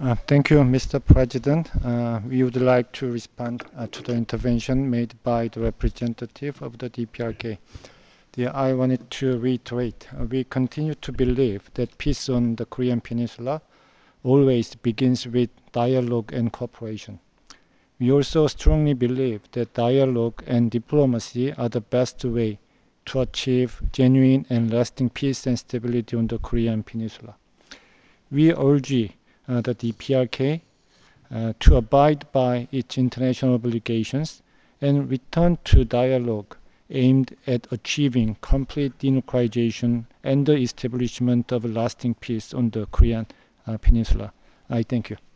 Thank you, Mr. President. We would like to respond to the intervention made by the representative of the DPRK. I wanted to reiterate, we continue to believe that peace on the Korean Peninsula always begins with dialogue and cooperation. We also strongly believe that dialogue and diplomacy are the best way to achieve genuine and lasting peace and stability on the Korean Peninsula. We urge the DPRK to abide by its international obligations and return to dialogue aimed at achieving complete denuclearization and the establishment of lasting peace on the Korean Peninsula. I thank you.